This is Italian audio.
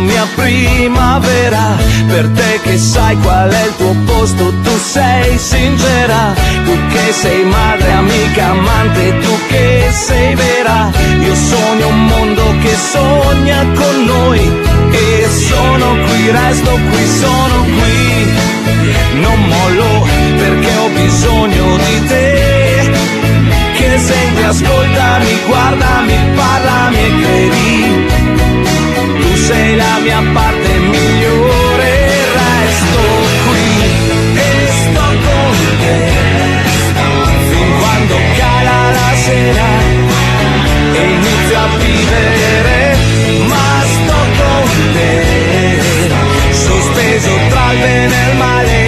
mia primavera, per te che sai qual è il tuo posto, tu sei sincera, tu che sei madre, amica, amante, tu che sei vera. Io sogno un mondo che sogna con noi e sono qui, resto qui, sono qui, non mollo perché ho bisogno di te, che senti, ascoltami, guardami, parlami e credi, tu sei la mia parte migliore, resto qui e sto con te, fin quando cala la sera e inizio a vivere, ma sto con te, sospeso tra il bene e il male.